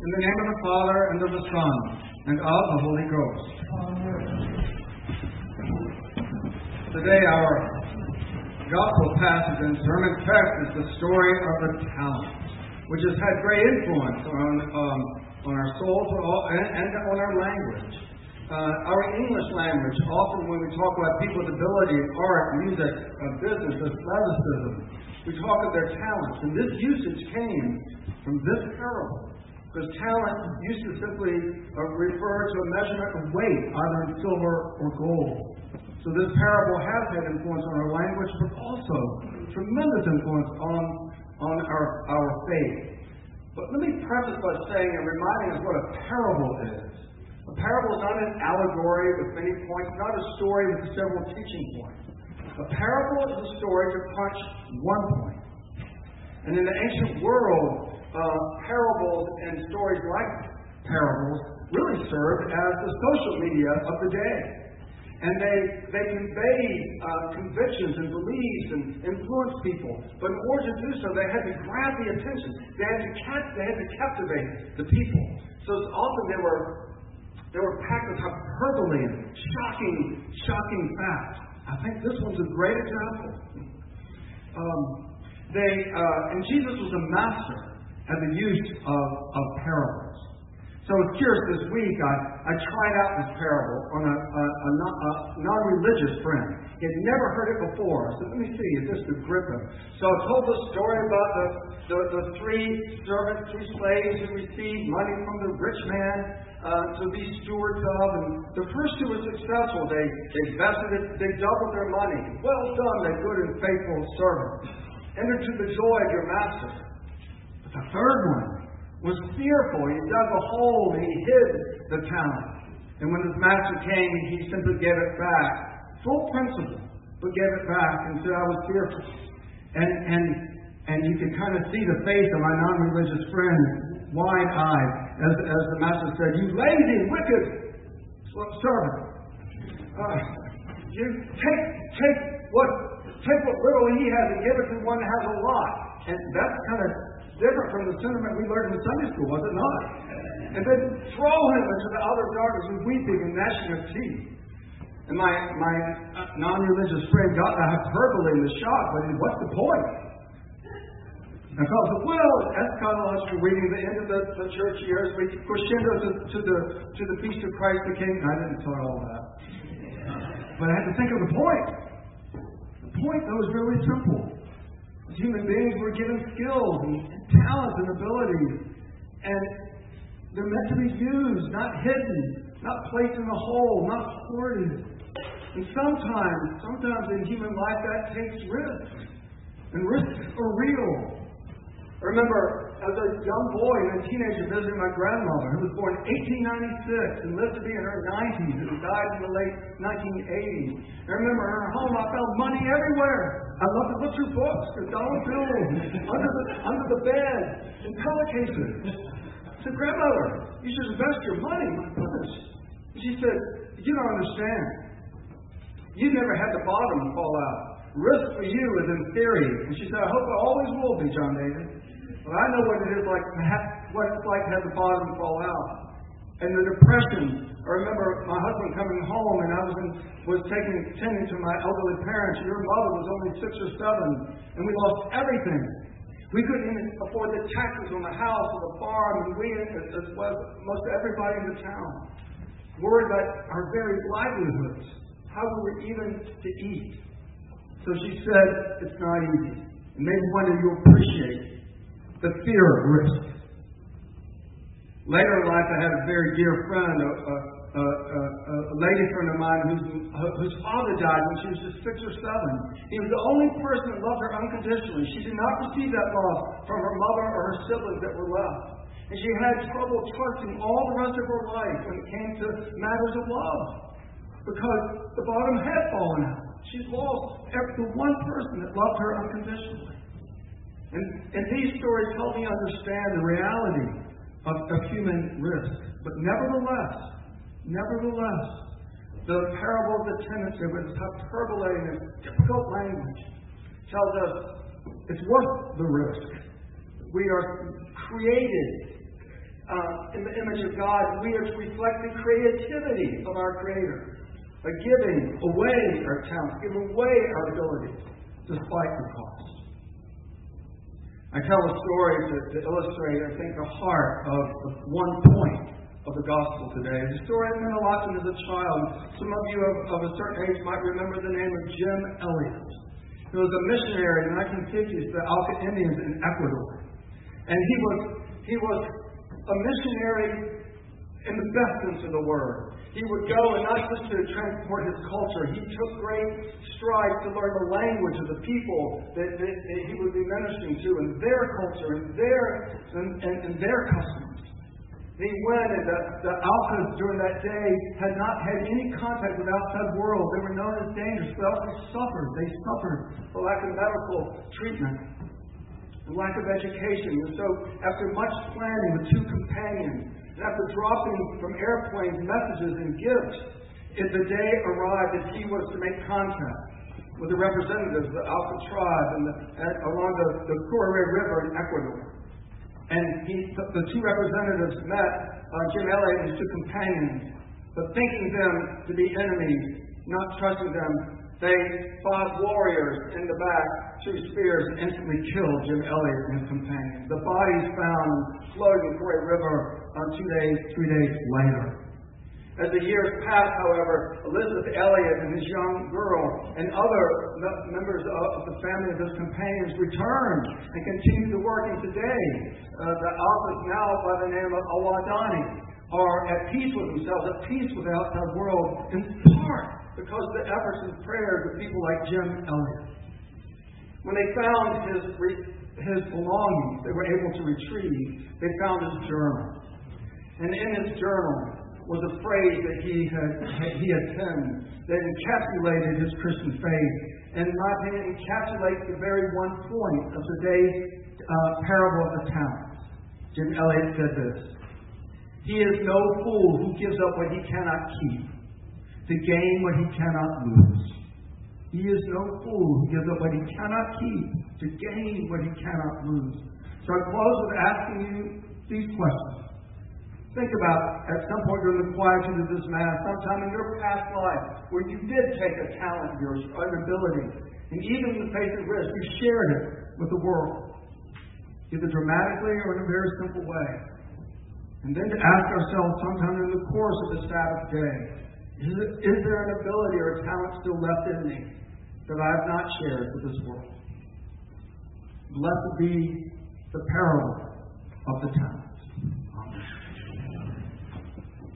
In the name of the Father, and of the Son, and of the Holy Ghost. Today our Gospel passage and sermon text is the story of the talents, which has had great influence on our souls and on our language. Our English language, often when we talk about people's ability in art, music, business, athleticism, we talk of their talents. And this usage came from this parable. Because talent used to simply refer to a measurement of weight, either in silver or gold. So this parable has had influence on our language, but also tremendous influence on our faith. But let me preface by saying and reminding us what a parable is. A parable is not an allegory with many points, not a story with several teaching points. A parable is a story to punch one point. And in the ancient world, parables and stories like parables really served as the social media of the day. And they conveyed convictions and beliefs and influenced people. But in order to do so, they had to grab the attention. They had to captivate the people. So often they were packed with hyperbole and shocking facts. I think this one's a great example. And Jesus was a master at the use of parables. So I was curious this week, I tried out this parable on a non-religious friend. He had never heard it before. So let me see if this would grip him. So I told the story about the three slaves who received money from the rich man to be stewards of. And the first two were successful. They invested it, they doubled their money. Well done, my good and faithful servant. Enter to the joy of your master. But the third one was fearful. He dug a hole and he hid the talent. And when his master came, he simply gave it back. Full principle, but gave it back and said, I was fearful. And you can kind of see the face of my non-religious friend, wide-eyed, as the master said, you lazy, wicked servant. You take what little he has and give it to one that has a lot. And that's kind of different from the sentiment we learned in Sunday school, was it not? And then throw him into the outer darkness with weeping and gnashing of teeth. And my non-religious friend got the hyperbole and the shock, but what's the point? And I thought, well, eschatological reading, the end of the church years, we crescendo to the Feast of Christ the King. I didn't thought all that. But I had to think of the point. The point, though, is really simple. As human beings, we're given skills and talents and abilities. And they're meant to be used, not hidden, not placed in a hole, not hoarded. And sometimes in human life, that takes risks. And risks are real. I remember as a young boy and a teenager visiting my grandmother, who was born in 1896 and lived to be in her 90s and died in the late 1980s. I remember in her home, I found money everywhere. I loved to look through books and dollar bills under the bed and pillowcases. I said, Grandmother, you should invest your money. My goodness. And she said, you don't understand. You never had the bottom fall out. Risk for you is in theory. And she said, I hope it always will be, John David. But I know what it is like, what it's like to have the bottom fall out. And the depression. I remember my husband coming home, and I was tending to my elderly parents. Your mother was only 6 or 7, and we lost everything. We couldn't even afford the taxes on the house or the farm, and we, as well as most everybody in the town, worried about our very livelihoods, how we were even to eat. So she said, it's not easy. And maybe one day you'll appreciate the fear of risk. Later in life, I had a very dear friend, a lady friend of mine whose father died when she was just 6 or 7. He was the only person that loved her unconditionally. She did not receive that love from her mother or her siblings that were left. And she had trouble trusting all the rest of her life when it came to matters of love. Because the bottom had fallen out. She lost the one person that loved her unconditionally. And these stories help me understand the reality of human risk. But nevertheless, the parable of the tenants, with its hyperbole and difficult language, tells us it's worth the risk. We are created in the image of God, we are to reflect the creativity of our Creator. By giving away our talents, giving away our abilities, despite the cost. I tell a story to illustrate, I think, the heart of one point of the gospel today. It's a story that meant a lot to me as a child. Some of you of a certain age might remember the name of Jim Elliot. He was a missionary in the 1950s to the Auca Indians in Ecuador. And he was a missionary in the best sense of the word. He would go, and not just to transport his culture, he took great strides to learn the language of the people that he would be ministering to, and their culture, and their customs. He went, and the Aucas during that day had not had any contact with the outside world. They were known as dangerous, but also suffered. They suffered for lack of medical treatment, and lack of education. And so, after much planning with two companions, and after dropping from airplanes messages and gifts, the day arrived that he was to make contact with the representatives of the Auca tribe along the Curare River in Ecuador. And the two representatives met Jim Elliot and his two companions, but thinking them to be enemies, not trusting them, they fought warriors in the back, threw spears, and instantly killed Jim Elliot and his companions. The bodies found floating before a river 3 days later. As the years passed, however, Elizabeth Elliot and his young girl and other members of the family of his companions returned and continued to work. And today, the Aucas, now by the name of Awadani, are at peace with themselves, at peace with the outside world, in part because of the efforts and prayers of people like Jim Elliot. When they found his belongings, they were able to retrieve. They found his journal. And in his journal was a phrase that he had penned that encapsulated his Christian faith, and in my opinion encapsulates the very one point of today's parable of the talents. Jim Elliot said this: "He is no fool who gives up what he cannot keep to gain what he cannot lose." He is no fool who gives up what he cannot keep to gain what he cannot lose. So I close with asking you these questions. Think about, at some point during the quietude of this Mass, sometime in your past life, where you did take a talent of yours, or an ability, and even in the face of risk, you shared it with the world, either dramatically or in a very simple way. And then to ask ourselves sometime in the course of the Sabbath day, is there an ability or a talent still left in me that I have not shared with this world? Blessed be the parable of the talent.